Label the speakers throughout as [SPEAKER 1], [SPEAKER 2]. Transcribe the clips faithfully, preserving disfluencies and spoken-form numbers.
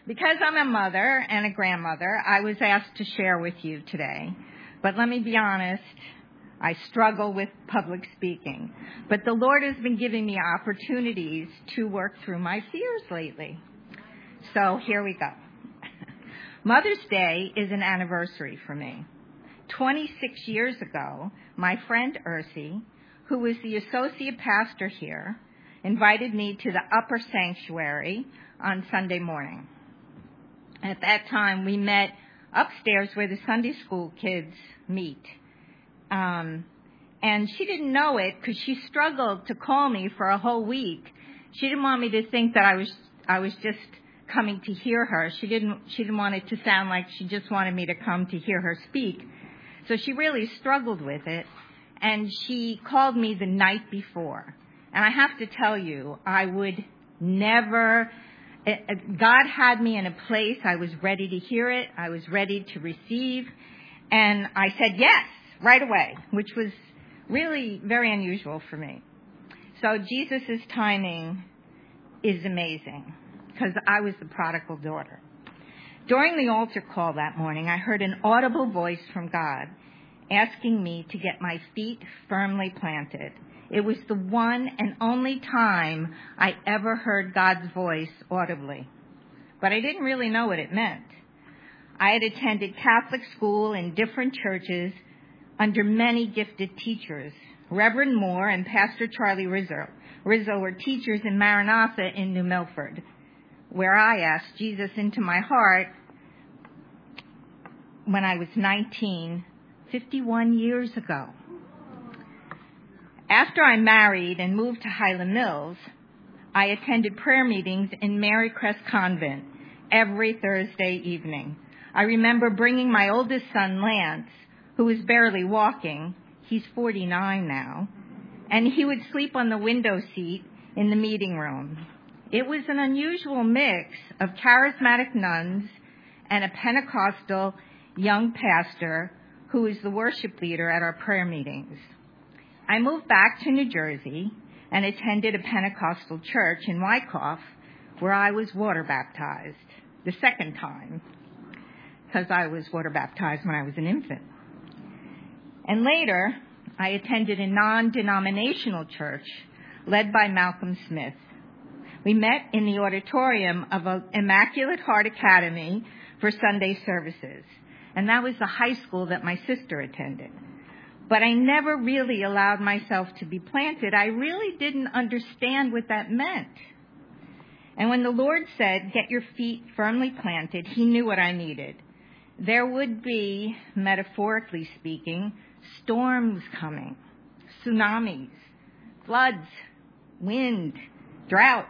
[SPEAKER 1] Because I'm a mother and a grandmother, I was asked to share with you today. But let me be honest, I struggle with public speaking. But the Lord has been giving me opportunities to work through my fears lately. So here we go. Mother's Day is an anniversary for me. twenty-six years ago, my friend Ursi, who was the associate pastor here, invited me to the upper sanctuary on Sunday morning. At that time, we met upstairs where the Sunday school kids meet. Um, and she didn't know it because she struggled to call me for a whole week. She didn't want me to think that I was I was just coming to hear her. She didn't she didn't want it to sound like she just wanted me to come to hear her speak. So she really struggled with it. And she called me the night before. And I have to tell you, I would never... God had me in a place. I was ready to hear it. I was ready to receive. And I said yes right away, which was really very unusual for me. So Jesus' timing is amazing because I was the prodigal daughter. During the altar call that morning, I heard an audible voice from God asking me to get my feet firmly planted. It was the one and only time I ever heard God's voice audibly. But I didn't really know what it meant. I had attended Catholic school in different churches under many gifted teachers. Reverend Moore and Pastor Charlie Rizzo, Rizzo were teachers in Maranatha in New Milford, where I asked Jesus into my heart when I was nineteen, fifty-one years ago. After I married and moved to Highland Mills, I attended prayer meetings in Mary Crest Convent every Thursday evening. I remember bringing my oldest son, Lance, who was barely walking. He's forty-nine now. And he would sleep on the window seat in the meeting room. It was an unusual mix of charismatic nuns and a Pentecostal young pastor who was the worship leader at our prayer meetings. I moved back to New Jersey and attended a Pentecostal church in Wyckoff where I was water baptized the second time because I was water baptized when I was an infant. And later, I attended a non-denominational church led by Malcolm Smith. We met in the auditorium of an Immaculate Heart Academy for Sunday services, and that was the high school that my sister attended. But I never really allowed myself to be planted. I really didn't understand what that meant. And when the Lord said, get your feet firmly planted, he knew what I needed. There would be, metaphorically speaking, storms coming, tsunamis, floods, wind, drought.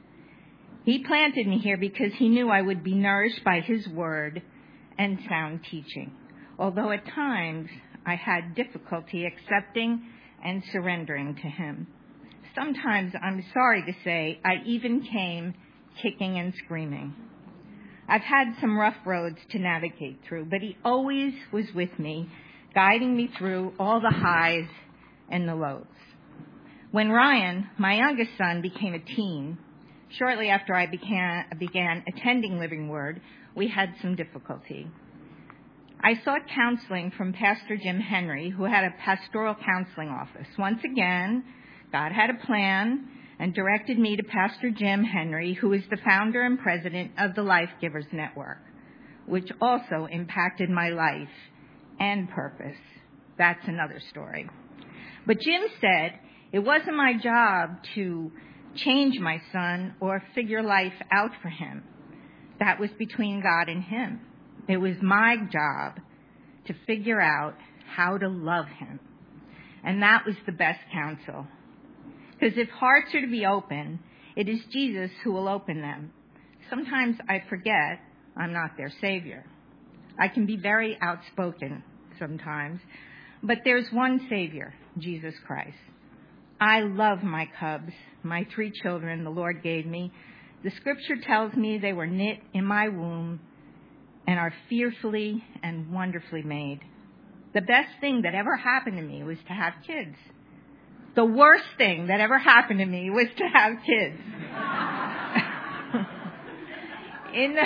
[SPEAKER 1] He planted me here because he knew I would be nourished by his word and sound teaching. Although at times I had difficulty accepting and surrendering to him. Sometimes, I'm sorry to say, I even came kicking and screaming. I've had some rough roads to navigate through, but he always was with me, guiding me through all the highs and the lows. When Ryan, my youngest son, became a teen, shortly after I began, began attending Living Word, we had some difficulty. I sought counseling from Pastor Jim Henry, who had a pastoral counseling office. Once again, God had a plan and directed me to Pastor Jim Henry, who is the founder and president of the Life Givers Network, which also impacted my life and purpose. That's another story. But Jim said it wasn't my job to change my son or figure life out for him. That was between God and him. It was my job to figure out how to love him. And that was the best counsel. Because if hearts are to be open, it is Jesus who will open them. Sometimes I forget I'm not their Savior. I can be very outspoken sometimes, but there's one Savior, Jesus Christ. I love my cubs, my three children the Lord gave me. The scripture tells me they were knit in my womb and are fearfully and wonderfully made. The best thing that ever happened to me was to have kids. The worst thing that ever happened to me was to have kids. in the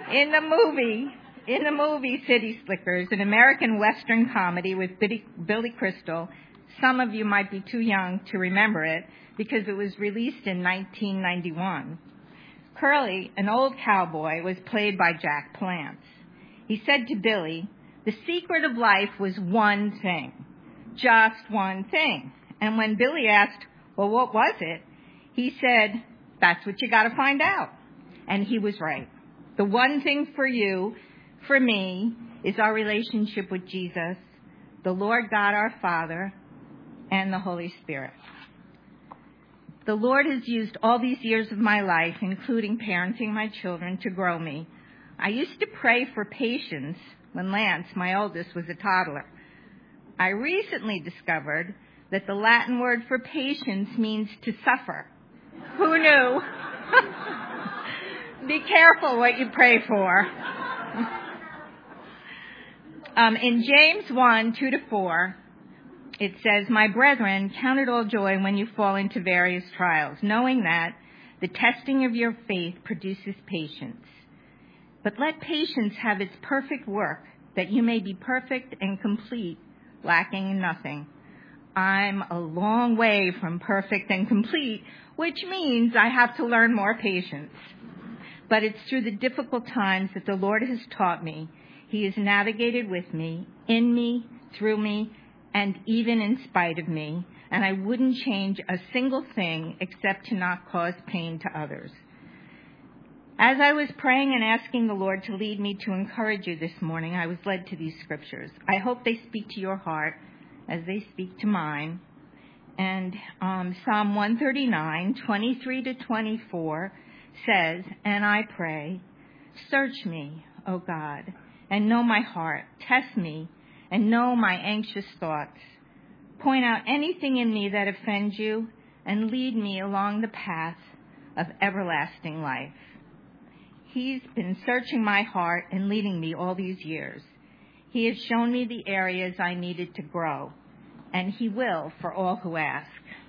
[SPEAKER 1] In the movie, in the movie City Slickers, an American Western comedy with Billy, Billy Crystal, some of you might be too young to remember it because it was released in nineteen ninety-one. Curly, an old cowboy, was played by Jack Palance. He said to Billy, the secret of life was one thing, just one thing. And when Billy asked, well, what was it? He said, that's what you got to find out. And he was right. The one thing for you, for me, is our relationship with Jesus, the Lord God our Father, and the Holy Spirit. The Lord has used all these years of my life, including parenting my children, to grow me. I used to pray for patience when Lance, my oldest, was a toddler. I recently discovered that the Latin word for patience means to suffer. Who knew? Be careful what you pray for. um, in James one, two to four, it says, my brethren, count it all joy when you fall into various trials, knowing that the testing of your faith produces patience. But let patience have its perfect work, that you may be perfect and complete, lacking in nothing. I'm a long way from perfect and complete, which means I have to learn more patience. But it's through the difficult times that the Lord has taught me. He has navigated with me, in me, through me, and even in spite of me, and I wouldn't change a single thing except to not cause pain to others. As I was praying and asking the Lord to lead me to encourage you this morning, I was led to these scriptures. I hope they speak to your heart as they speak to mine. And um, Psalm one thirty-nine, twenty-three to twenty-four says, and I pray, search me, O God, and know my heart. Test me and know my anxious thoughts. Point out anything in me that offends you and lead me along the path of everlasting life. He's been searching my heart and leading me all these years. He has shown me the areas I needed to grow, and he will for all who ask.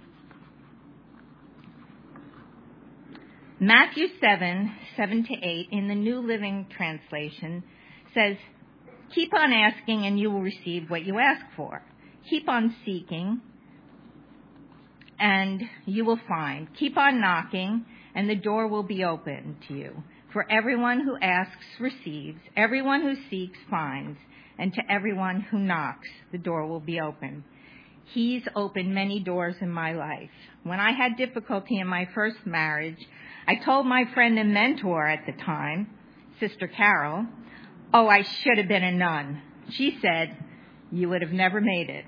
[SPEAKER 1] Matthew seven, seven to eight in the New Living Translation says, keep on asking and you will receive what you ask for. Keep on seeking and you will find. Keep on knocking and the door will be open to you. For everyone who asks receives, everyone who seeks finds, and to everyone who knocks, the door will be open. He's opened many doors in my life. When I had difficulty in my first marriage, I told my friend and mentor at the time, Sister Carol, oh, I should have been a nun. She said, you would have never made it.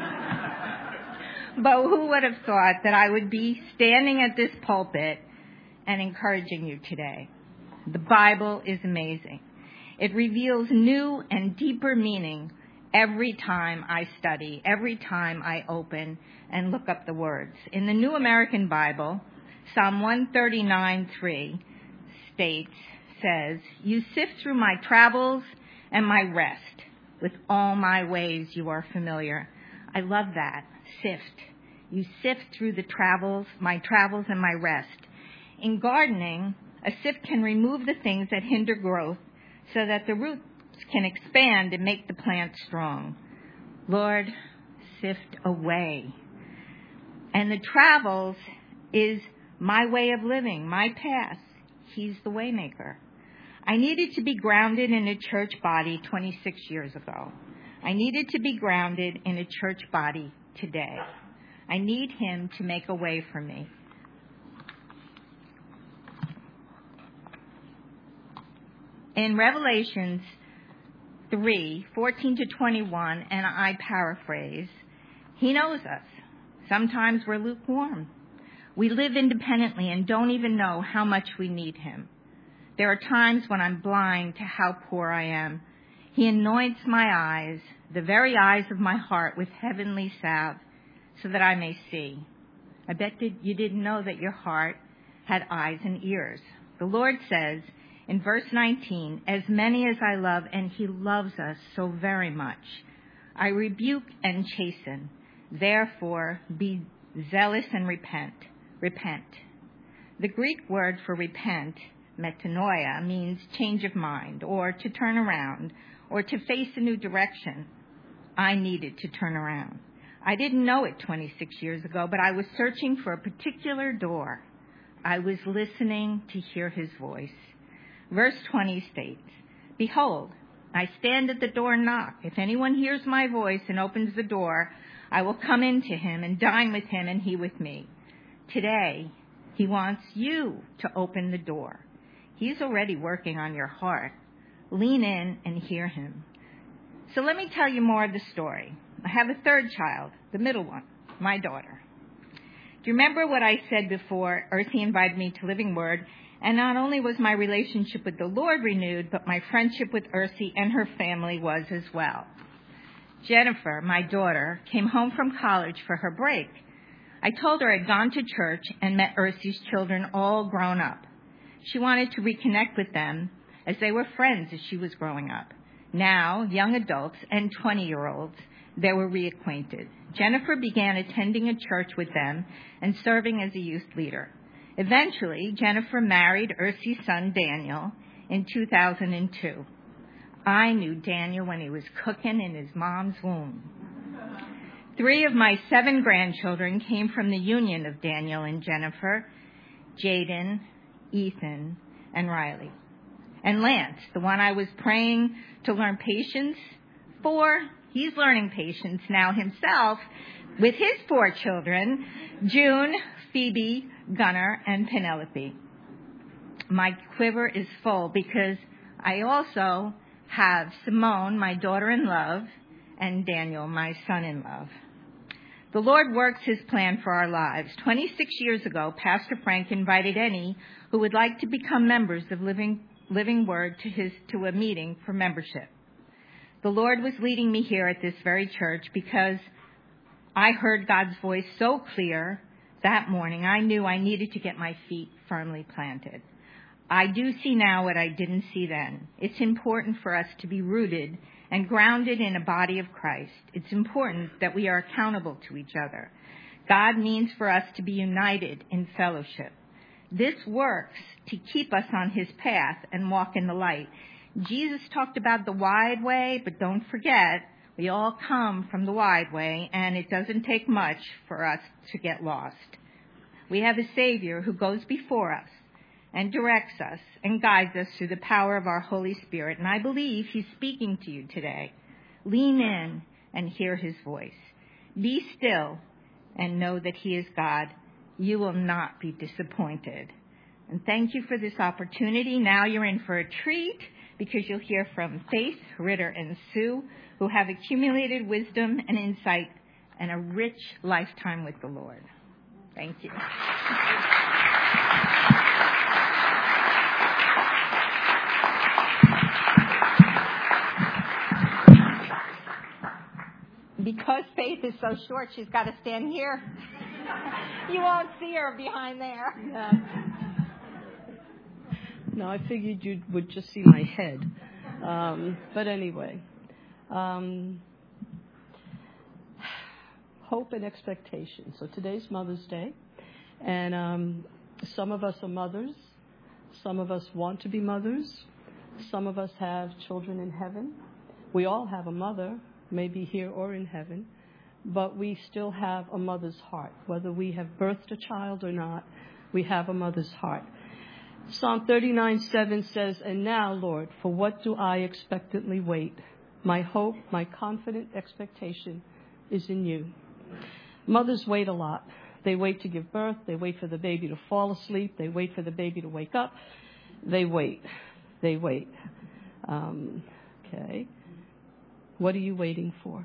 [SPEAKER 1] But who would have thought that I would be standing at this pulpit and encouraging you today? The Bible is amazing. It reveals new and deeper meaning every time I study, every time I open and look up the words. In the New American Bible, Psalm one thirty-nine, three states, says, you sift through my travels and my rest. With all my ways you are familiar. I love that. Sift. You sift through the travels, my travels and my rest. In gardening, a sift can remove the things that hinder growth so that the roots can expand and make the plant strong. Lord, sift away. And the travels is my way of living, my path. He's the way maker. I needed to be grounded in a church body twenty-six years ago. I needed to be grounded in a church body today. I need him to make a way for me. In Revelations three, fourteen to twenty-one, and I paraphrase, he knows us. Sometimes we're lukewarm. We live independently and don't even know how much we need him. There are times when I'm blind to how poor I am. He anoints my eyes, the very eyes of my heart, with heavenly salve, so that I may see. I bet you didn't know that your heart had eyes and ears. The Lord says in verse nineteen, as many as I love, and he loves us so very much, I rebuke and chasten. Therefore, be zealous and repent. Repent. The Greek word for repent metanoia, means change of mind, or to turn around, or to face a new direction. I needed to turn around. I didn't know it twenty-six years ago, but I was searching for a particular door. I was listening to hear his voice. Verse twenty states, "Behold, I stand at the door and knock. If anyone hears my voice and opens the door, I will come into him and dine with him and he with me." Today, he wants you to open the door. He's already working on your heart. Lean in and hear him. So let me tell you more of the story. I have a third child, the middle one, my daughter. Do you remember what I said before? Earthy invited me to Living Word, and not only was my relationship with the Lord renewed, but my friendship with Earthy and her family was as well. Jennifer, my daughter, came home from college for her break. I told her I'd gone to church and met Earthy's children all grown up. She wanted to reconnect with them as they were friends as she was growing up. Now, young adults and twenty-year-olds, they were reacquainted. Jennifer began attending a church with them and serving as a youth leader. Eventually, Jennifer married Earthy's son, Daniel, in two thousand two. I knew Daniel when he was cooking in his mom's womb. Three of my seven grandchildren came from the union of Daniel and Jennifer, Jaden, Ethan, and Riley. And Lance, the one I was praying to learn patience for, he's learning patience now himself with his four children, June, Phoebe, Gunnar, and Penelope. My quiver is full because I also have Simone, my daughter-in-love, and Daniel, my son-in-love. The Lord works his plan for our lives. twenty-six years ago, Pastor Frank invited any who would like to become members of Living, Living Word to, his, to a meeting for membership. The Lord was leading me here at this very church because I heard God's voice so clear that morning. I knew I needed to get my feet firmly planted. I do see now what I didn't see then. It's important for us to be rooted and grounded in a body of Christ. It's important that we are accountable to each other. God means for us to be united in fellowship. This works to keep us on his path and walk in the light. Jesus talked about the wide way, but don't forget, we all come from the wide way, and it doesn't take much for us to get lost. We have a Savior who goes before us and directs us and guides us through the power of our Holy Spirit. And I believe he's speaking to you today. Lean in and hear his voice. Be still and know that he is God. You will not be disappointed. And thank you for this opportunity. Now you're in for a treat because you'll hear from Faith, Ritter, and Sue, who have accumulated wisdom and insight and a rich lifetime with the Lord. Thank you. Because Faith is so short, she's got to stand here. You won't see her behind there.
[SPEAKER 2] Yeah. No, I figured you would just see my head. Um, but anyway, um, hope and expectation. So today's Mother's Day, and um, some of us are mothers. Some of us want to be mothers. Some of us have children in heaven. We all have a mother, maybe here or in heaven, but we still have a mother's heart. Whether we have birthed a child or not, we have a mother's heart. Psalm thirty-nine seven says, "And now, Lord, for what do I expectantly wait? My hope, my confident expectation is in you." Mothers wait a lot. They wait to give birth. They wait for the baby to fall asleep. They wait for the baby to wake up. They wait. They wait. Um, okay. What are you waiting for?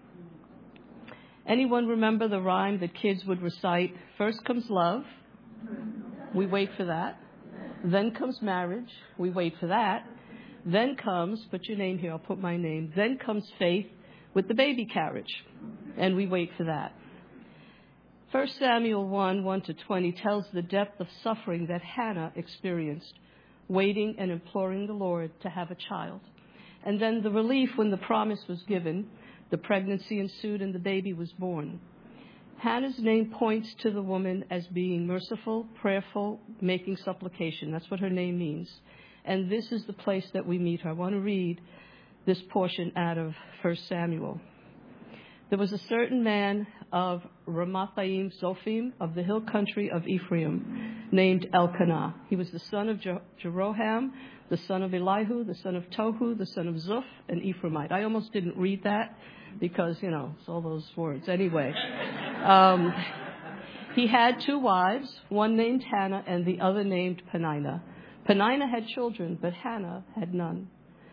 [SPEAKER 2] Anyone remember the rhyme that kids would recite? First comes love. We wait for that. Then comes marriage. We wait for that. Then comes, put your name here, I'll put my name. Then comes faith with the baby carriage. And we wait for that. First Samuel one, one to twenty tells the depth of suffering that Hannah experienced, waiting and imploring the Lord to have a child. And then the relief when the promise was given, the pregnancy ensued and the baby was born. Hannah's name points to the woman as being merciful, prayerful, making supplication. That's what her name means. And this is the place that we meet her. I want to read this portion out of First Samuel. There was a certain man of Ramathaim Zophim of the hill country of Ephraim named Elkanah. He was the son of Je- Jeroham, the son of Elihu, the son of Tohu, the son of Zuph, an Ephraimite. I almost didn't read that because, you know, it's all those words. Anyway, um, he had two wives, one named Hannah and the other named Peninnah. Peninnah had children, but Hannah had none.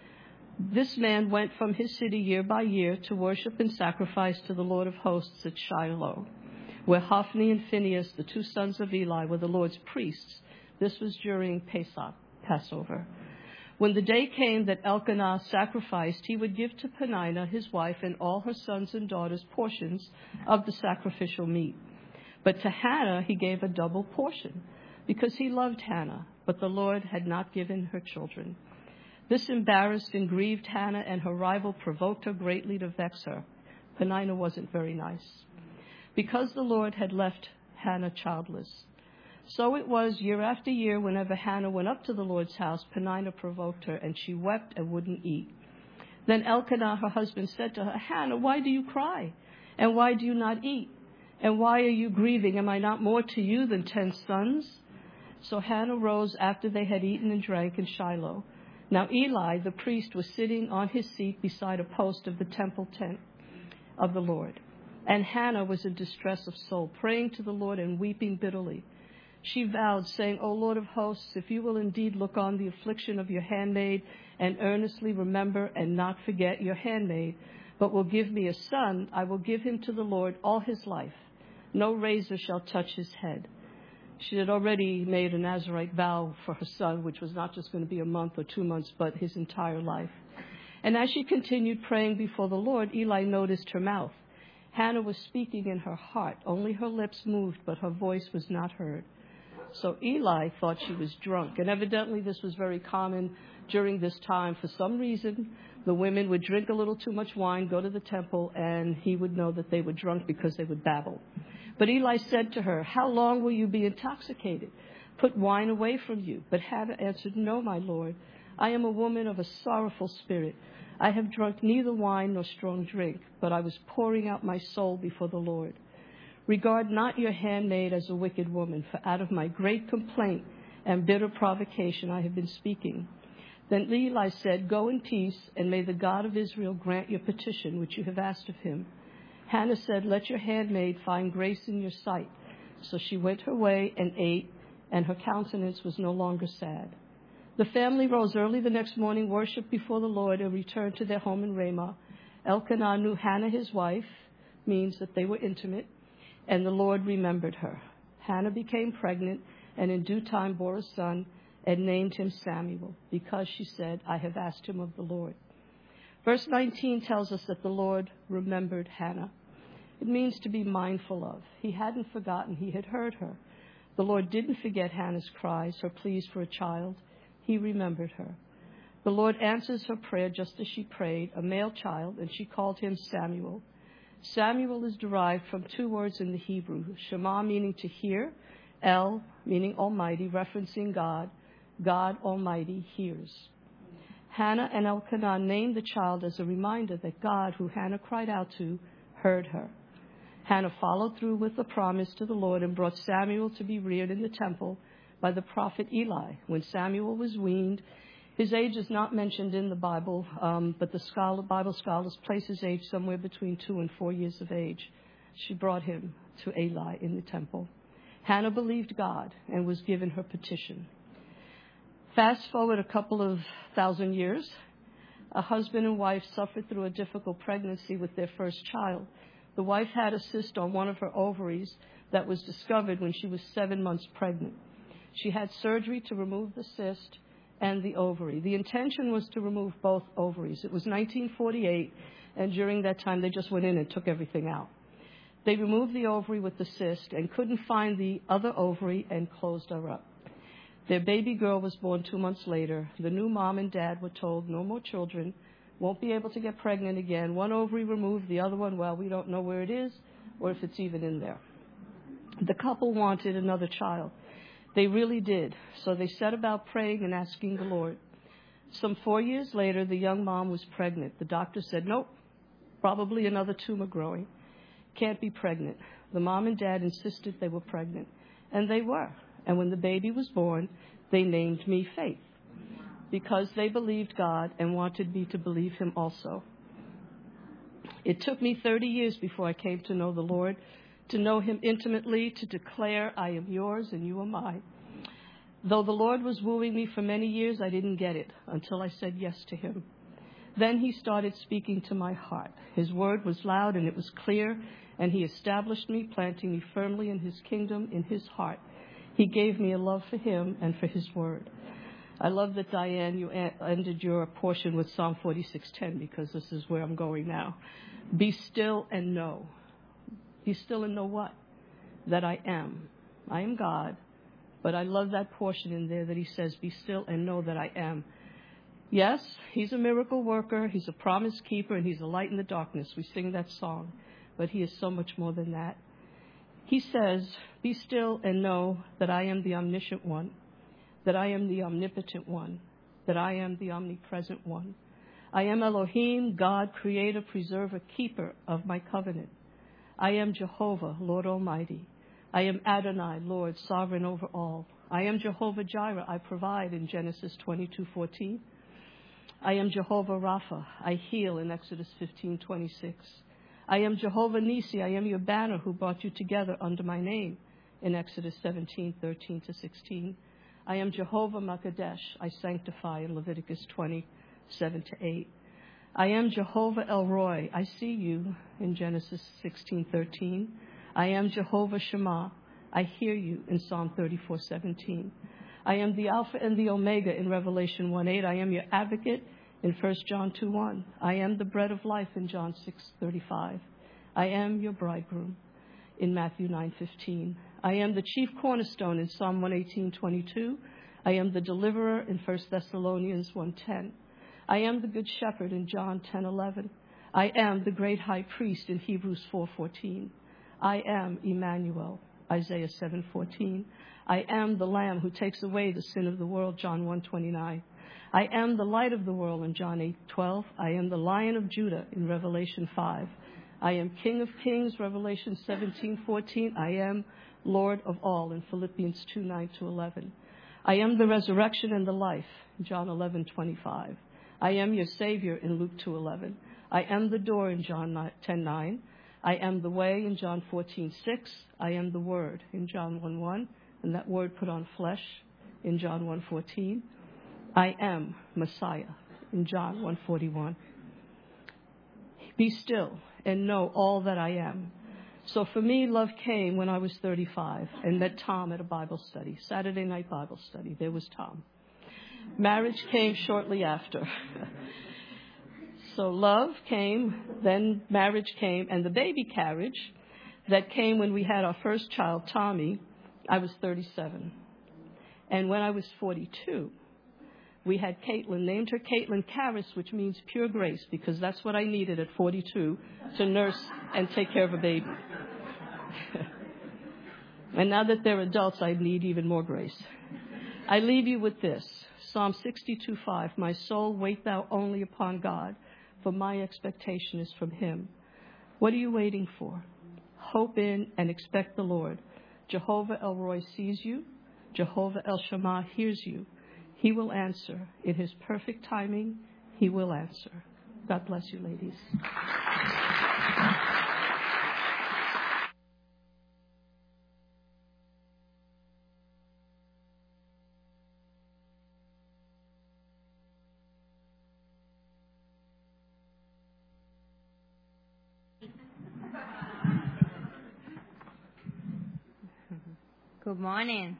[SPEAKER 2] This man went from his city year by year to worship and sacrifice to the Lord of hosts at Shiloh, where Hophni and Phinehas, the two sons of Eli, were the Lord's priests. This was during Pesach, Passover. When the day came that Elkanah sacrificed, he would give to Peninnah, his wife, and all her sons and daughters portions of the sacrificial meat. But to Hannah he gave a double portion, because he loved Hannah, but the Lord had not given her children. This embarrassed and grieved Hannah, and her rival provoked her greatly to vex her. Peninnah wasn't very nice, because the Lord had left Hannah childless. So it was year after year, whenever Hannah went up to the Lord's house, Peninnah provoked her, and she wept and wouldn't eat. Then Elkanah, her husband, said to her, Hannah, why do you cry? And why do you not eat? And why are you grieving? Am I not more to you than ten sons? So Hannah rose after they had eaten and drank in Shiloh. Now Eli, the priest, was sitting on his seat beside a post of the temple tent of the Lord. And Hannah was in distress of soul, praying to the Lord and weeping bitterly. She vowed, saying, O Lord of hosts, if you will indeed look on the affliction of your handmaid and earnestly remember and not forget your handmaid, but will give me a son, I will give him to the Lord all his life. No razor shall touch his head. She had already made a Nazirite vow for her son, which was not just going to be a month or two months, but his entire life. And as she continued praying before the Lord, Eli noticed her mouth. Hannah was speaking in her heart. Only her lips moved, but her voice was not heard. So Eli thought she was drunk. And evidently this was very common during this time. For some reason, the women would drink a little too much wine, go to the temple, and he would know that they were drunk because they would babble. But Eli said to her, how long will you be intoxicated? Put wine away from you. But Hannah answered, no, my Lord. I am a woman of a sorrowful spirit. I have drunk neither wine nor strong drink, but I was pouring out my soul before the Lord. Regard not your handmaid as a wicked woman, for out of my great complaint and bitter provocation I have been speaking. Then Eli said, go in peace, and may the God of Israel grant your petition, which you have asked of him. Hannah said, let your handmaid find grace in your sight. So she went her way and ate, and her countenance was no longer sad. The family rose early the next morning, worshipped before the Lord, and returned to their home in Ramah. Elkanah knew Hannah, his wife, means that they were intimate, and the Lord remembered her. Hannah became pregnant, and in due time bore a son, and named him Samuel, because she said, I have asked him of the Lord. Verse nineteen tells us that the Lord remembered Hannah. It means to be mindful of. He hadn't forgotten. He had heard her. The Lord didn't forget Hannah's cries, her pleas for a child. He remembered her. The Lord answers her prayer just as she prayed, a male child, and she called him Samuel. Samuel is derived from two words in the Hebrew, Shema meaning to hear, El meaning Almighty, referencing God. God Almighty hears. Hannah and Elkanah named the child as a reminder that God, who Hannah cried out to, heard her. Hannah followed through with the promise to the Lord and brought Samuel to be reared in the temple by the prophet Eli. When Samuel was weaned, his age is not mentioned in the Bible, um, but the scholar, Bible scholars place his age somewhere between two and four years of age. She brought him to Eli in the temple. Hannah believed God and was given her petition. Fast forward a couple of thousand years, a husband and wife suffered through a difficult pregnancy with their first child. The wife had a cyst on one of her ovaries that was discovered when she was seven months pregnant. She had surgery to remove the cyst and the ovary. The intention was to remove both ovaries. It was nineteen forty-eight, and during that time, they just went in and took everything out. They removed the ovary with the cyst and couldn't find the other ovary and closed her up. Their baby girl was born two months later. The new mom and dad were told no more children, won't be able to get pregnant again. One ovary removed, the other one, well, we don't know where it is. or if it's even in there. The couple wanted another child. They really did. So they set about praying and asking the Lord. Some four years later, the young mom was pregnant. The doctor said, nope, probably another tumor growing. Can't be pregnant. The mom and dad insisted they were pregnant. And they were. And when the baby was born, they named me Faith, because they believed God and wanted me to believe him also. It took me thirty years before I came to know the Lord, to know him intimately, to declare, I am yours and you are mine. Though the Lord was wooing me for many years, I didn't get it until I said yes to him. Then he started speaking to my heart. His word was loud and it was clear, and he established me, planting me firmly in his kingdom, in his heart. He gave me a love for him and for his word. I love that, Diane, you ended your portion with Psalm forty-six ten, because this is where I'm going now. Be still and know. Be still and know what? That I am. I am God. But I love that portion in there that he says, be still and know that I am. Yes, he's a miracle worker. He's a promise keeper, and he's a light in the darkness. We sing that song. But he is so much more than that. He says, be still and know that I am the omniscient one, that I am the omnipotent one, that I am the omnipresent one. I am Elohim, God, creator, preserver, keeper of my covenant. I am Jehovah, Lord Almighty. I am Adonai, Lord, sovereign over all. I am Jehovah Jireh, I provide in Genesis twenty-two fourteen. I am Jehovah Rapha, I heal in Exodus fifteen twenty-six. I am Jehovah Nisi, I am your banner who brought you together under my name in Exodus seventeen thirteen to sixteen. I am Jehovah Makadesh, I sanctify in Leviticus twenty-seven to eight. I am Jehovah El Roi, I see you in Genesis sixteen thirteen. I am Jehovah Shammah, I hear you in Psalm thirty-four seventeen. I am the Alpha and the Omega in Revelation one eight. I am your advocate in First John two one. I am the bread of life in John six thirty-five. I am your bridegroom in Matthew nine fifteen. I am the chief cornerstone in Psalm one eighteen twenty-two. I am the deliverer in First Thessalonians one ten. I am the good shepherd in John ten eleven. I am the great high priest in Hebrews four fourteen. I am Emmanuel, Isaiah seven fourteen. I am the Lamb who takes away the sin of the world, John one twenty-nine. I am the light of the world in John eight twelve. I am the Lion of Judah in Revelation five. I am King of Kings, Revelation seventeen fourteen. I am Lord of all in Philippians two nine to eleven. I am the resurrection and the life, John eleven twenty-five. I am your Savior in Luke two eleven. I am the door in John ten nine. I am the way in John fourteen six. I am the Word in John one one, and that Word put on flesh in John one fourteen. I am Messiah in John one forty-one. Be still and know all that I am. So for me, love came when I was thirty-five and met Tom at a Bible study, Saturday night Bible study. There was Tom. Marriage came shortly after. So love came, then marriage came, and the baby carriage that came when we had our first child, Tommy, I was thirty-seven. And when I was forty-two, we had Caitlin, named her Caitlin Karis, which means pure grace, because that's what I needed at forty-two to nurse and take care of a baby. And now that they're adults, I need even more grace. I leave you with this, Psalm sixty-two five, my soul, wait thou only upon God, for my expectation is from him. What are you waiting for? Hope in and expect the Lord. Jehovah El Roi sees you. Jehovah El Shammah hears you. He will answer. In his perfect timing, he will answer. God bless you, ladies.
[SPEAKER 3] Good morning.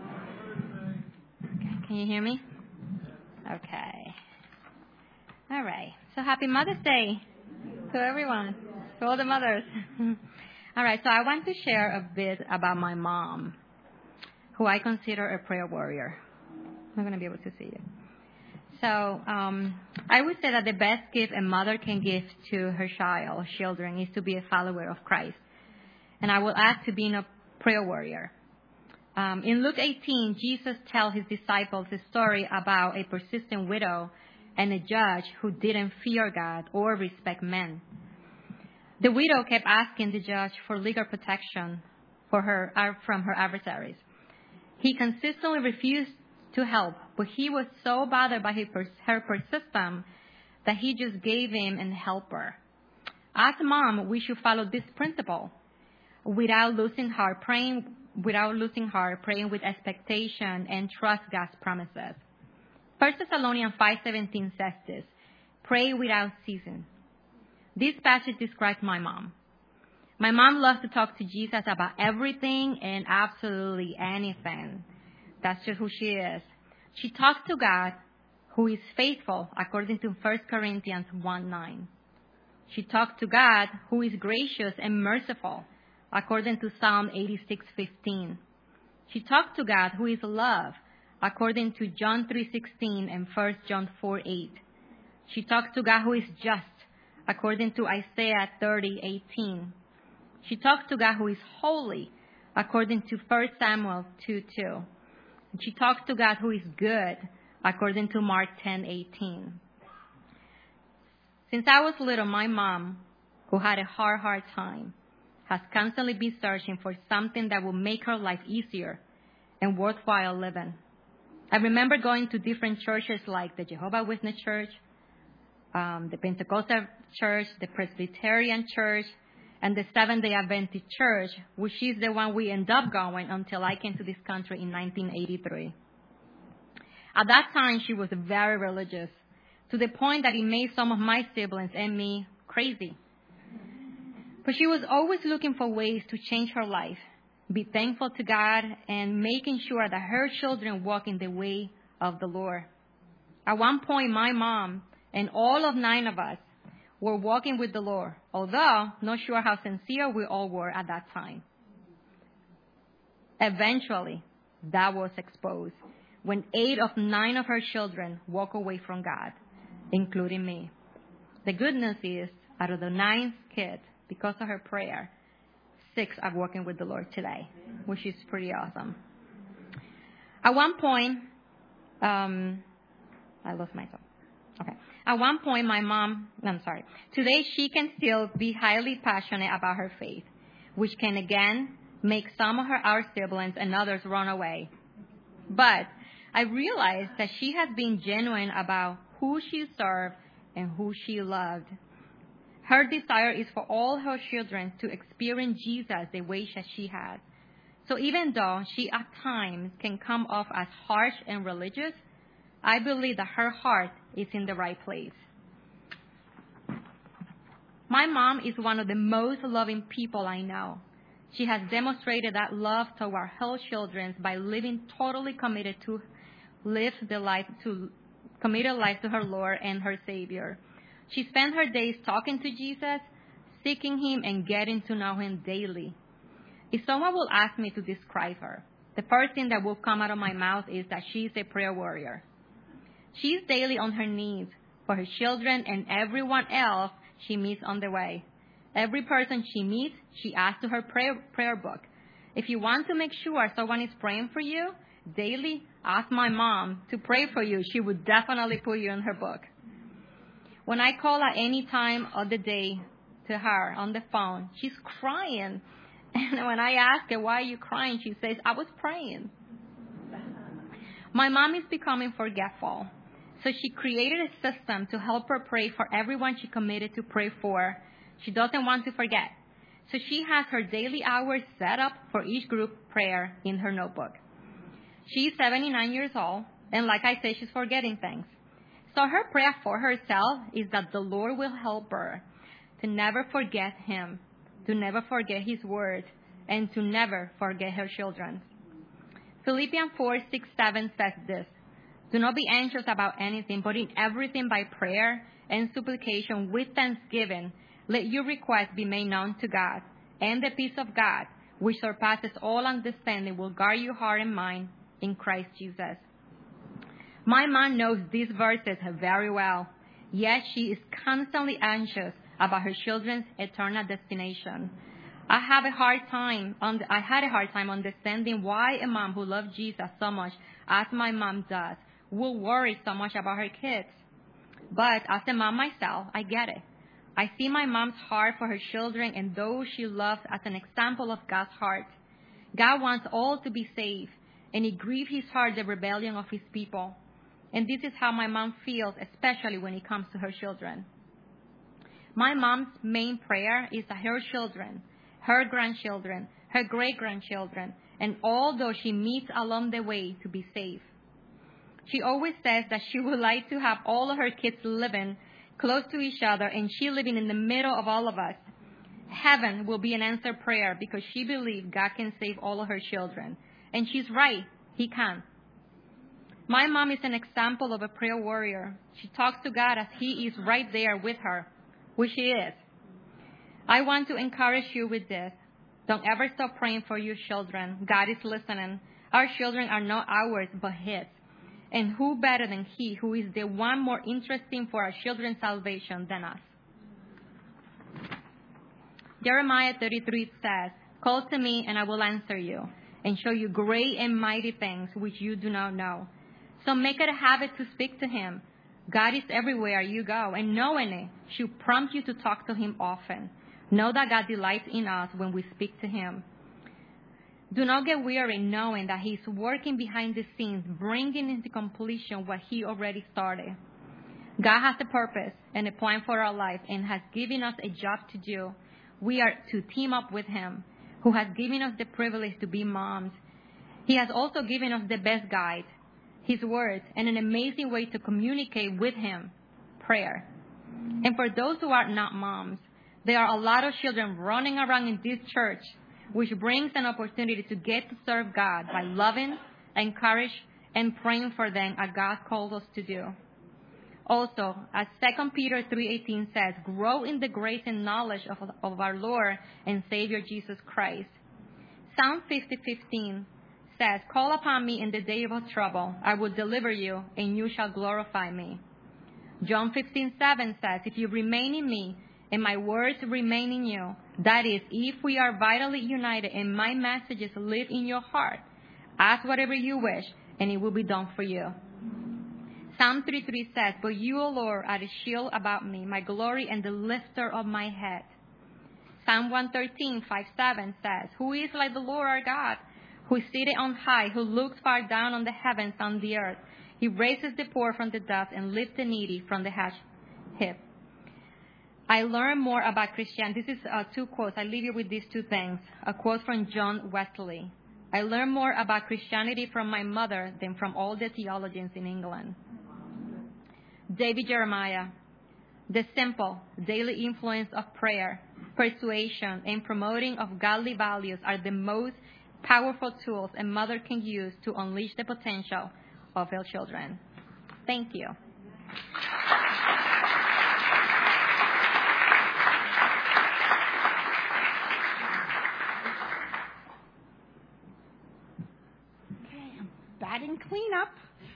[SPEAKER 3] Okay, can you hear me? Okay. All right. So happy Mother's Day to everyone, to all the mothers. All right. So I want to share a bit about my mom, who I consider a prayer warrior. I'm not going to be able to see it. So um, I would say that the best gift a mother can give to her child, children, is to be a follower of Christ. and I will add to being a prayer warrior. Um, in Luke eighteen, Jesus tells his disciples a story about a persistent widow and a judge who didn't fear God or respect men. The widow kept asking the judge for legal protection for her uh, from her adversaries. He consistently refused to help, but he was so bothered by her persistence that he just gave him a helper. As a mom, we should follow this principle without losing heart, praying without losing heart, praying with expectation and trust God's promises. First Thessalonians five seventeen says this: pray without ceasing. This passage describes my mom. My mom loves to talk to Jesus about everything and absolutely anything. That's just who she is. She talks to God, who is faithful, according to First Corinthians one nine. She talks to God, who is gracious and merciful, according to Psalm eighty-six fifteen. She talks to God, who is love, according to John three sixteen and First John four eight. She talks to God, who is just, according to Isaiah thirty eighteen. She talks to God, who is holy, according to First Samuel two two. She talks to God, who is good, according to Mark ten eighteen. Since I was little, my mom, who had a hard, hard time, has constantly been searching for something that will make her life easier and worthwhile living. I remember going to different churches like the Jehovah's Witness Church, um, the Pentecostal Church, the Presbyterian Church, and the Seventh-day Adventist Church, which is the one we ended up going until I came to this country in nineteen eighty-three. At that time, she was very religious, to the point that it made some of my siblings and me crazy. But she was always looking for ways to change her life, be thankful to God, and making sure that her children walk in the way of the Lord. At one point, my mom and all of nine of us were walking with the Lord, although not sure how sincere we all were at that time. Eventually, that was exposed when eight of nine of her children walked away from God, including me. The good news is, out of the nine kids, because of her prayer, six are walking with the Lord today, which is pretty awesome. At one point, um, I lost myself. Okay. At one point, my mom, I'm sorry, today she can still be highly passionate about her faith, which can again make some of her our siblings and others run away. But I realized that she has been genuine about who she served and who she loved. Her desire is for all her children to experience Jesus the way that she has. So even though she at times can come off as harsh and religious, I believe that her heart is in the right place. My mom is one of the most loving people I know. She has demonstrated that love toward her children by living totally committed to live the life to committed life to her Lord and her Savior. She spent her days talking to Jesus, seeking Him, and getting to know Him daily. If someone will ask me to describe her, the first thing that will come out of my mouth is that she is a prayer warrior. She is daily on her knees for her children and everyone else she meets on the way. Every person she meets, she adds to her prayer, prayer book. If you want to make sure someone is praying for you, daily ask my mom to pray for you. She would definitely put you in her book. When I call at any time of the day to her on the phone, she's crying. And when I ask her, why are you crying? She says, I was praying. My mom is becoming forgetful. So she created a system to help her pray for everyone she committed to pray for. She doesn't want to forget. So she has her daily hours set up for each group prayer in her notebook. She's seventy-nine years old, and like I said, she's forgetting things. So her prayer for herself is that the Lord will help her to never forget Him, to never forget His word, and to never forget her children. Philippians four, six, seven says this: do not be anxious about anything, but in everything by prayer and supplication with thanksgiving, let your requests be made known to God, and the peace of God, which surpasses all understanding, will guard your heart and mind in Christ Jesus. My mom knows these verses very well, yet she is constantly anxious about her children's eternal destination. I have a hard time, I had a hard time understanding why a mom who loved Jesus so much as my mom does will worry so much about her kids. But as a mom myself, I get it. I see my mom's heart for her children and those she loves as an example of God's heart. God wants all to be saved, and it grieves his heart the rebellion of his people. And this is how my mom feels, especially when it comes to her children. My mom's main prayer is that her children, her grandchildren, her great-grandchildren, and all those she meets along the way to be saved. She always says that she would like to have all of her kids living close to each other and she living in the middle of all of us. Heaven will be an answered prayer because she believes God can save all of her children. And she's right. He can. My mom is an example of a prayer warrior. She talks to God as he is right there with her, which he is. I want to encourage you with this. Don't ever stop praying for your children. God is listening. Our children are not ours, but his. And who better than he, who is the one more interesting for our children's salvation than us? Jeremiah thirty-three says, "Call to me, and I will answer you, and show you great and mighty things which you do not know." So make it a habit to speak to him. God is everywhere you go, and knowing it should prompt you to talk to him often. Know that God delights in us when we speak to him. Do not get weary knowing that he's working behind the scenes, bringing into completion what he already started. God has a purpose and a plan for our life and has given us a job to do. We are to team up with him, who has given us the privilege to be moms. He has also given us the best guide, his words, and an amazing way to communicate with him, prayer. And for those who are not moms, there are a lot of children running around in this church, which brings an opportunity to get to serve God by loving, encouraging, and praying for them as God calls us to do. Also, as Second Peter three eighteen says, grow in the grace and knowledge of, of our Lord and Savior Jesus Christ. Psalm fifty fifteen says, call upon me in the day of trouble. I will deliver you, and you shall glorify me. John fifteen seven says, if you remain in me, and my words remain in you, that is, if we are vitally united and my messages live in your heart, ask whatever you wish, and it will be done for you. Psalm thirty-three says, but you, O Lord, are a shield about me, my glory and the lifter of my head. Psalm one thirteen, five seven says, who is like the Lord our God, who is seated on high, who looks far down on the heavens, on the earth. He raises the poor from the dust and lifts the needy from the hash heap. I learned more about Christianity. This is uh, two quotes. I leave you with these two things. A quote from John Wesley. I learned more about Christianity from my mother than from all the theologians in England. David Jeremiah. The simple, daily influence of prayer, persuasion, and promoting of godly values are the most powerful tools a mother can use to unleash the potential of her children. Thank you.
[SPEAKER 4] Batting cleanup.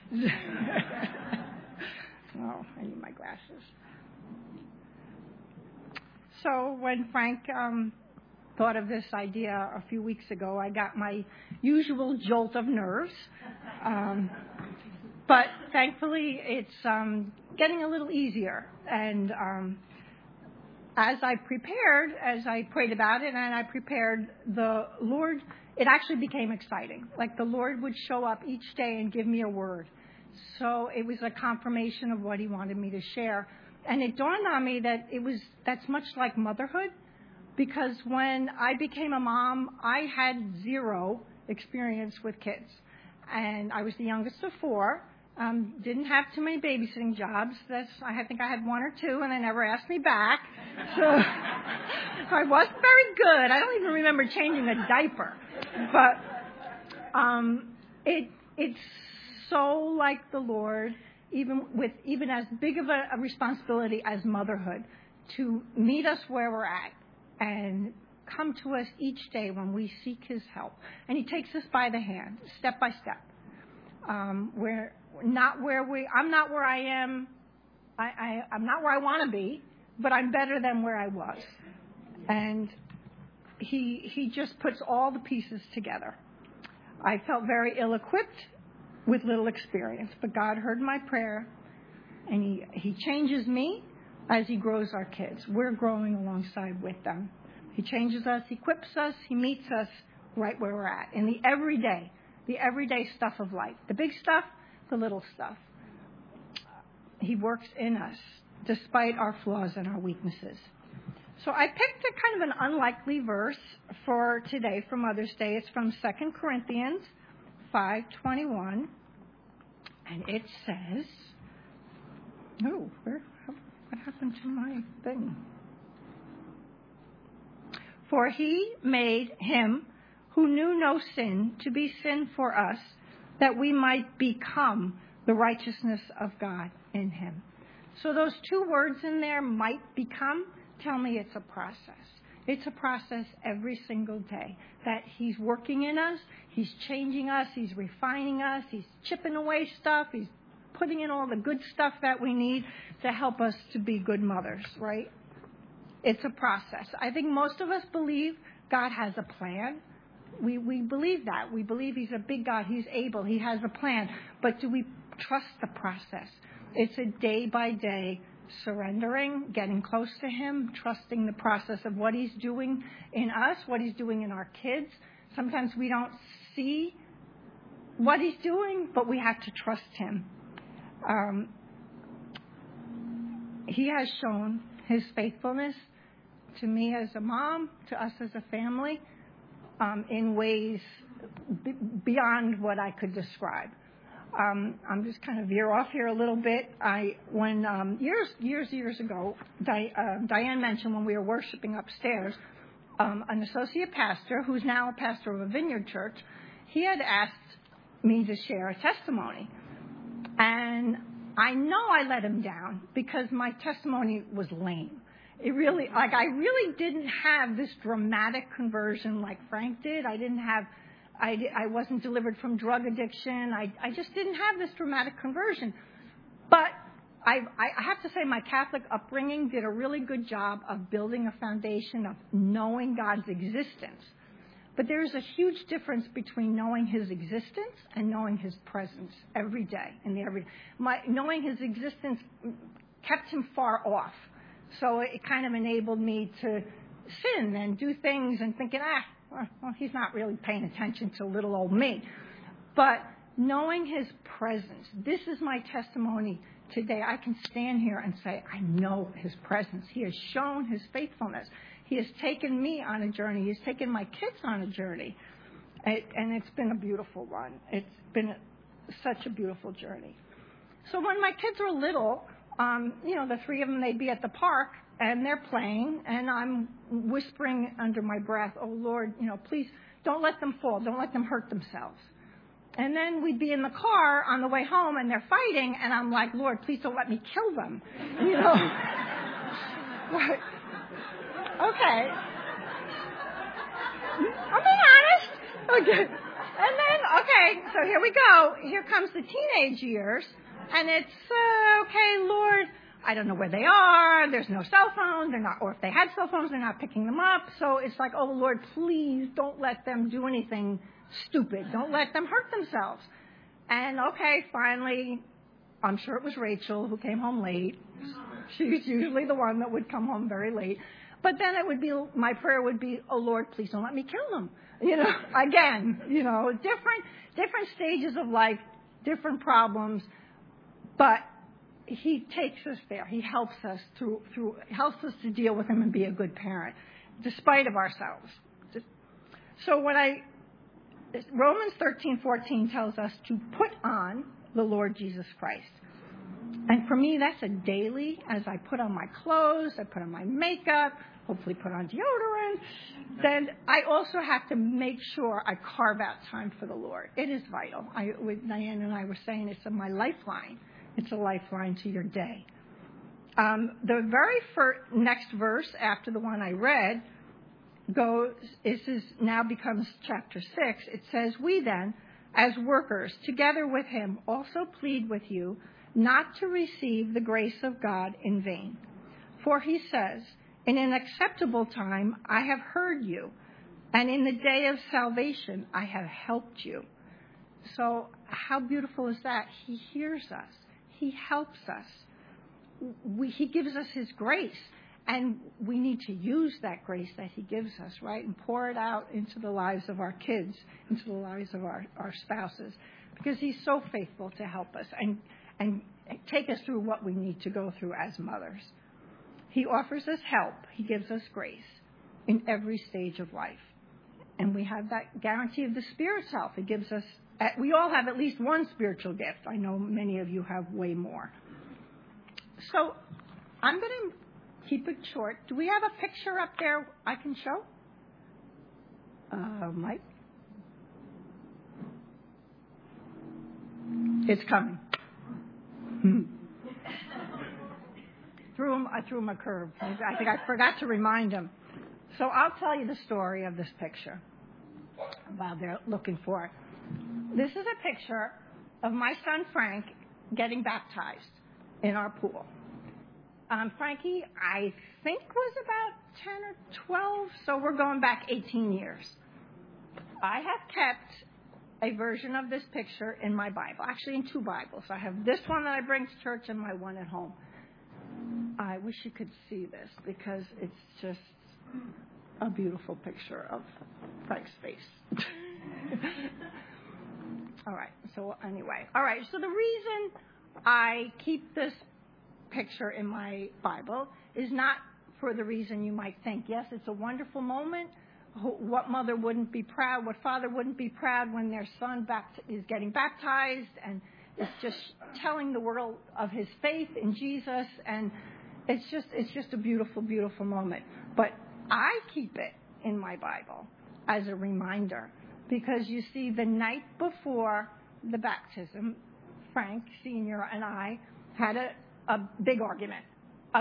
[SPEAKER 4] Oh, I need my glasses. So when Frank um, thought of this idea a few weeks ago, I got my usual jolt of nerves. Um, but thankfully, it's um, getting a little easier. And um, as I prepared, as I prayed about it and I prepared, the Lord, it actually became exciting. Like the Lord would show up each day and give me a word. So it was a confirmation of what he wanted me to share. And it dawned on me that it was, that's much like motherhood, because when I became a mom, I had zero experience with kids. And I was the youngest of four, um, didn't have too many babysitting jobs. That's, I think I had one or two, and they never asked me back. So I wasn't very good. I don't even remember changing a diaper. But um, it it's so like the Lord, even with even as big of a, a responsibility as motherhood, to meet us where we're at and come to us each day when we seek his help. And he takes us by the hand, step by step. Um, we're not where we, I'm not where I am, I, I, I'm not where I want to be, but I'm better than where I was. And he, he just puts all the pieces together. I felt very ill-equipped with little experience, but God heard my prayer, and he, he changes me as he grows our kids. We're growing alongside with them. He changes us, he equips us, he meets us right where we're at, in the everyday, the everyday stuff of life. The big stuff, the little stuff. He works in us, despite our flaws and our weaknesses. So I picked a kind of an unlikely verse for today, for Mother's Day. It's from Second Corinthians five twenty-one, and it says, oh, where, what happened to my thing? For he made him who knew no sin to be sin for us, that we might become the righteousness of God in him. So those two words in there, might become, tell me it's a process. It's a process every single day that he's working in us, he's changing us, he's refining us, he's chipping away stuff, he's putting in all the good stuff that we need to help us to be good mothers, right? It's a process. I think most of us believe God has a plan. We we believe that. We believe he's a big God. He's able. He has a plan. But do we trust the process? It's a day-by-day surrendering, getting close to him, trusting the process of what he's doing in us, what he's doing in our kids. Sometimes we don't see what he's doing, but we have to trust him. Um, he has shown his faithfulness to me as a mom, to us as a family, um, in ways b- beyond what I could describe. Um, I'm just kind of veer off here a little bit. I, when um, years, years, years ago, Di, uh, Diane mentioned when we were worshiping upstairs, um, an associate pastor who's now a pastor of a Vineyard church, he had asked me to share a testimony, and I know I let him down because my testimony was lame. It really, like, I really didn't have this dramatic conversion like Frank did. I didn't have. I, I wasn't delivered from drug addiction. I, I just didn't have this dramatic conversion. But I, I have to say my Catholic upbringing did a really good job of building a foundation of knowing God's existence. But there's a huge difference between knowing his existence and knowing his presence every day. In the every, my, knowing his existence kept him far off. So it kind of enabled me to sin and do things and thinking, ah, well, he's not really paying attention to little old me. But knowing his presence, this is my testimony today. I can stand here and say, I know his presence. He has shown his faithfulness. He has taken me on a journey. He's taken my kids on a journey. It, and it's been a beautiful one. It's been a, such a beautiful journey. So when my kids were little, um, you know, the three of them, they'd be at the park, and they're playing, and I'm whispering under my breath, oh, Lord, you know, please don't let them fall. Don't let them hurt themselves. And then we'd be in the car on the way home, and they're fighting, and I'm like, Lord, please don't let me kill them. You know? Right. Okay. I'm being honest. Okay. And then, okay, so here we go. Here comes the teenage years, and it's, uh, okay, Lord, I don't know where they are. There's no cell phone. They're not, or if they had cell phones, they're not picking them up. So it's like, oh, Lord, please don't let them do anything stupid. Don't let them hurt themselves. And okay, finally, I'm sure it was Rachel who came home late. She's usually the one that would come home very late. But then it would be, my prayer would be, oh, Lord, please don't let me kill them. You know, again, you know, different, different stages of life, different problems. But he takes us there. He helps us through, through, helps us to deal with them and be a good parent, despite of ourselves. So when I, Romans thirteen fourteen tells us to put on the Lord Jesus Christ. And for me, that's a daily, as I put on my clothes, I put on my makeup, hopefully put on deodorant, then I also have to make sure I carve out time for the Lord. It is vital. I, with Diane and I were saying it's my lifeline. It's a lifeline to your day. Um, the very first, next verse after the one I read goes, this is now becomes chapter six. It says, we then, as workers, together with him, also plead with you not to receive the grace of God in vain. For he says, in an acceptable time I have heard you, And in the day of salvation, I have helped you. So how beautiful is that? He hears us. He helps us. We, he gives us his grace. And we need to use that grace that he gives us, right? And pour it out into the lives of our kids, into the lives of our, our spouses. Because he's so faithful to help us and, and take us through what we need to go through as mothers. He offers us help. He gives us grace in every stage of life. And we have that guarantee of the Spirit's help. It gives us, we all have at least one spiritual gift. I know many of you have way more. So I'm going to keep it short. Do we have a picture up there I can show? Uh, Mike? It's coming. threw him, I threw him a curve. I think I forgot to remind him. So I'll tell you the story of this picture while they're looking for it. This is a picture of my son Frank getting baptized in our pool. Um, Frankie, I think, was about ten or twelve, so we're going back eighteen years. I have kept a version of this picture in my Bible, actually in two Bibles. I have this one that I bring to church and my one at home. I wish you could see this because it's just a beautiful picture of Frank's face. All right, so anyway. All right, so the reason I keep this picture in my Bible is not for the reason you might think. Yes, it's a wonderful moment. What mother wouldn't be proud? What father wouldn't be proud when their son bapt- is getting baptized and is just telling the world of his faith in Jesus? And it's just it's just a beautiful, beautiful moment. But I keep it in my Bible as a reminder because you see, the night before the baptism, Frank Senior and I had a, a big argument. A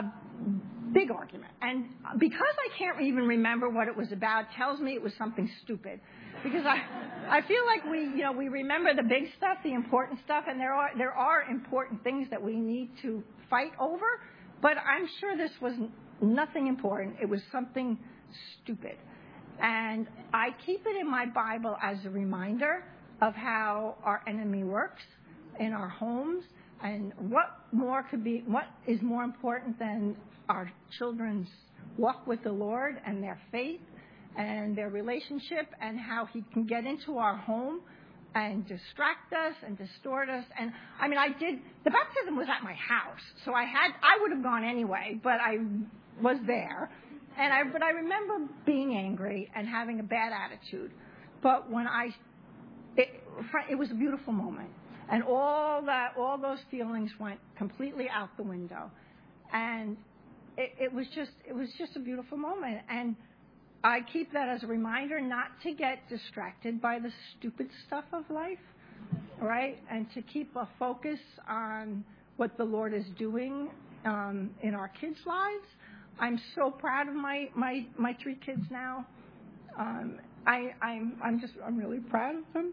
[SPEAKER 4] big argument. And because I can't even remember what it was about, tells me it was something stupid. Because I I feel like we, you know, we remember the big stuff, the important stuff, and there are there are important things that we need to fight over, but I'm sure this was nothing important. It was something stupid. And I keep it in my Bible as a reminder of how our enemy works in our homes. And what more could be, what is more important than our children's walk with the Lord and their faith and their relationship and how he can get into our home and distract us and distort us. And I mean, I did, the baptism was at my house, so I had, I would have gone anyway, but I was there. And I, but I remember being angry and having a bad attitude. But when I, it, it was a beautiful moment. And all that, all those feelings went completely out the window, and it, it was just, it was just a beautiful moment. And I keep that as a reminder not to get distracted by the stupid stuff of life, right? And to keep a focus on what the Lord is doing um, in our kids' lives. I'm so proud of my my, my three kids now. Um, I, I'm I'm just I'm really proud of them.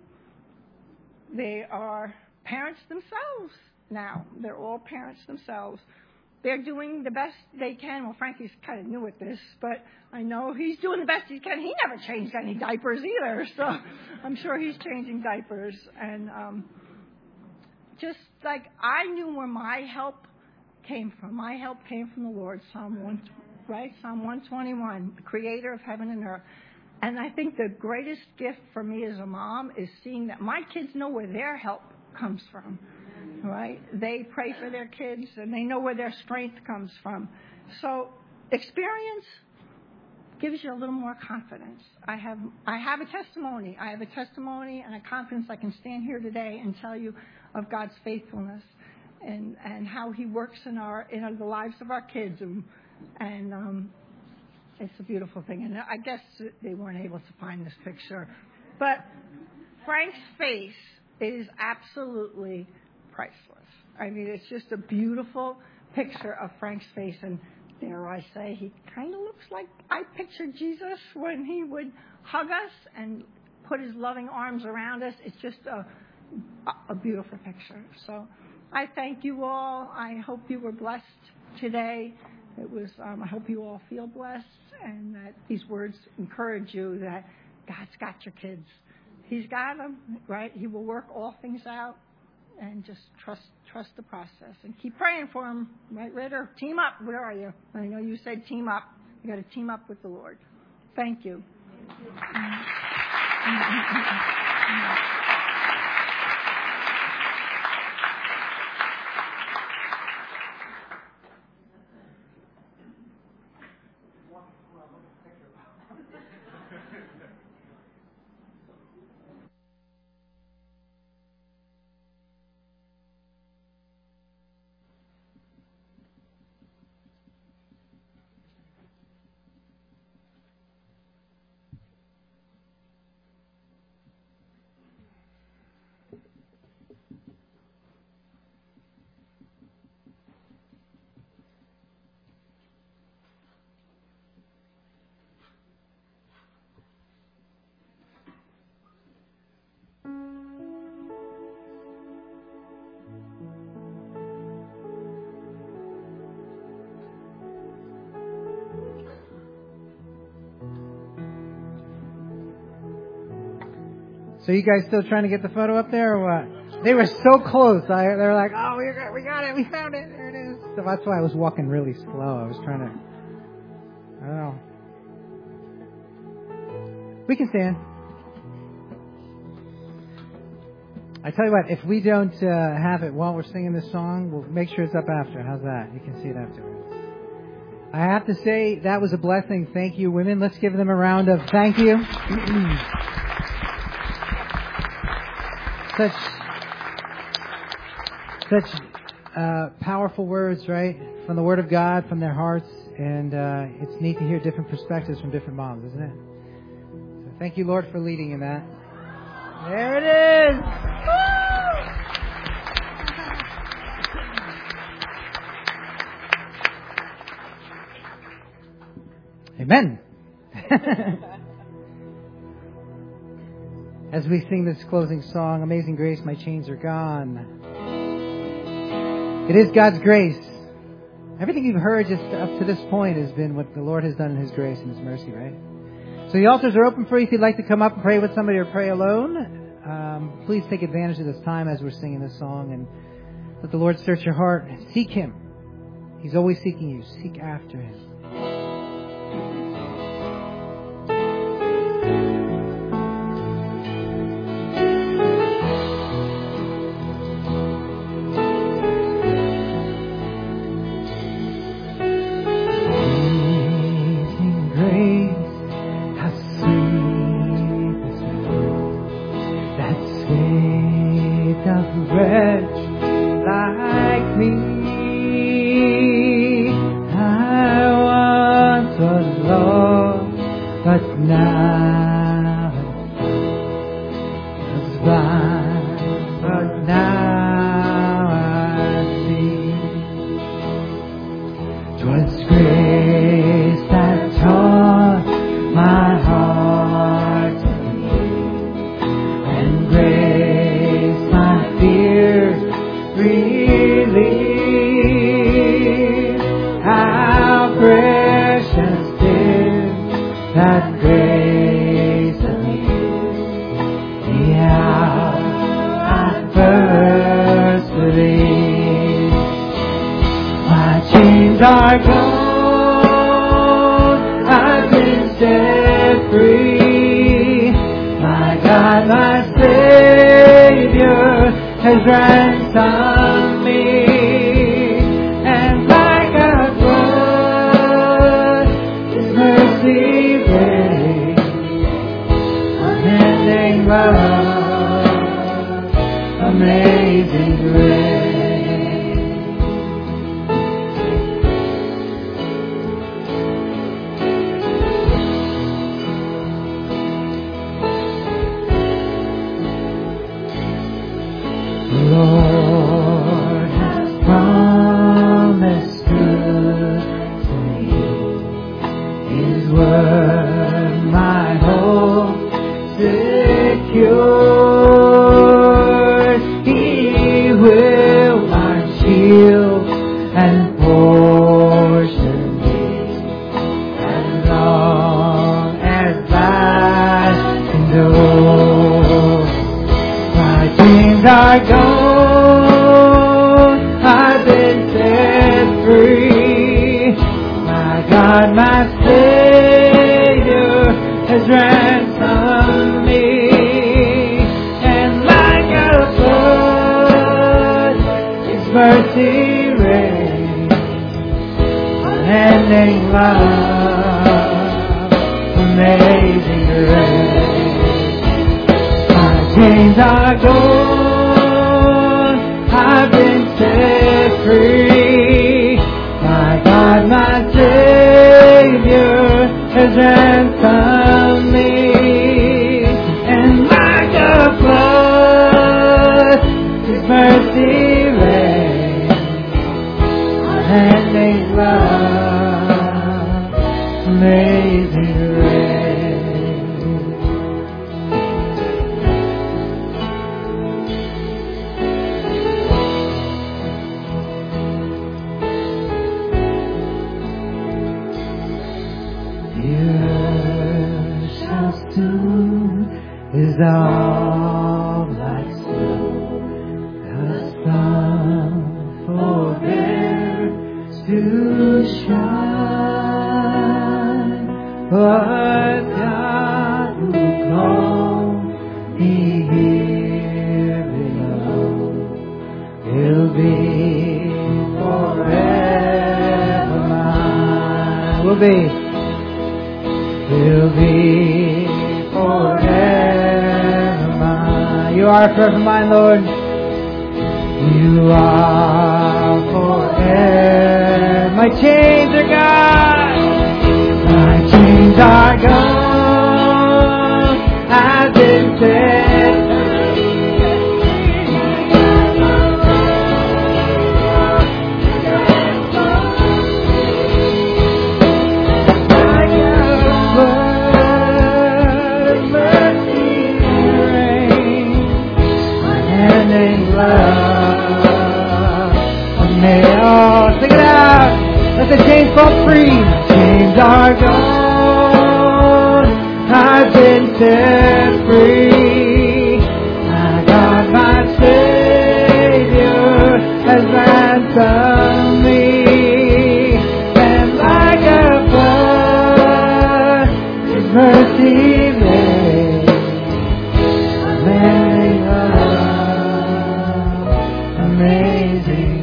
[SPEAKER 4] They are parents themselves now. They're all parents themselves. They're doing the best they can. Well, Frankie's kind of new at this, but I know he's doing the best he can. He never changed any diapers either, so I'm sure he's changing diapers. And um, just like I knew where my help came from. My help came from the Lord, Psalm one, right? Psalm one twenty-one, the creator of heaven and earth. And I think the greatest gift for me as a mom is seeing that my kids know where their help comes from, right? They pray for their kids and they know where their strength comes from. So experience gives you a little more confidence. I have I have a testimony. I have a testimony and a confidence I can stand here today and tell you of God's faithfulness and, and how he works in our in the lives of our kids. And, and um, it's a beautiful thing. And I guess they weren't able to find this picture. But Frank's face is absolutely priceless. I mean, it's just a beautiful picture of Frank's face. And dare I say, he kind of looks like I pictured Jesus when he would hug us and put his loving arms around us. It's just a, a beautiful picture. So I thank you all. I hope you were blessed today. It was. Um, I hope you all feel blessed and that these words encourage you that God's got your kids. He's got them, right? He will work all things out, and just trust trust the process and keep praying for them, right, Ritter? Team up. Where are you? I know you said team up. You got to team up with the Lord. Thank you.
[SPEAKER 5] So you guys still trying to get the photo up there or what? They were so close. I, they were like, oh, we got, we got it. We found it. There it is. So that's why I was walking really slow. I was trying to, I don't know. We can stand. I tell you what, if we don't uh, have it while we're singing this song, we'll make sure it's up after. How's that? You can see it afterwards. I have to say, that was a blessing. Thank you, women. Let's give them a round of thank you. Such, such uh, powerful words, right? From the Word of God, from their hearts. And uh, it's neat to hear different perspectives from different moms, isn't it? So thank you, Lord, for leading in that. There it is! Woo! Amen. As we sing this closing song, Amazing Grace, My Chains Are Gone. It is God's grace. Everything you've heard just up to this point has been what the Lord has done in His grace and His mercy, right? So the altars are open for you if you'd like to come up and pray with somebody or pray alone. Um, please take advantage of this time as we're singing this song and let the Lord search your heart. Seek Him. He's always seeking you. Seek after Him. Lord. God, my Savior, has ransomed me. And like a flood, His mercy reigns. Unending love, amazing grace. My chains are gone, I've been set free. My God, my Savior, has ransomed me. And like a flood, His mercy reigns. Unending love, amazing grace. The earth shall soon dissolve like snow. The sun forbear to shine, but God who called me here below will be forever mine. Will be, will be forever mine. You are forever mine, Lord. You are forever. My chains are gone. My chains are gone. I've been set the chains fall free. Chains are gone. I've been set free. My God, my Savior, has ransomed me. And like a flood, His mercy reigns. Amazing love, amazing.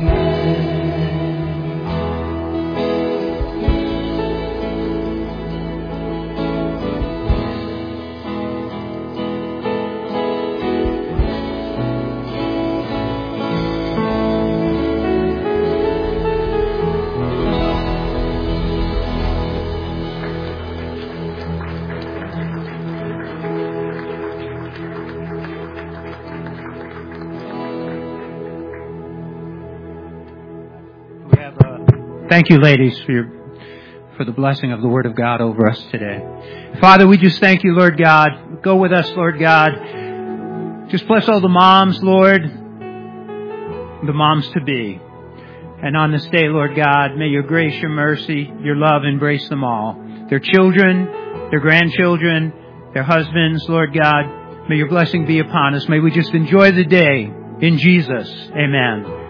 [SPEAKER 6] Thank you, ladies, for your, for the blessing of the Word of God over us today. Father, we just thank you, Lord God. Go with us, Lord God. Just bless all the moms, Lord, the moms to be. And on this day, Lord God, may your grace, your mercy, your love embrace them all. Their children, their grandchildren, their husbands, Lord God. May your blessing be upon us. May we just enjoy the day in Jesus. Amen.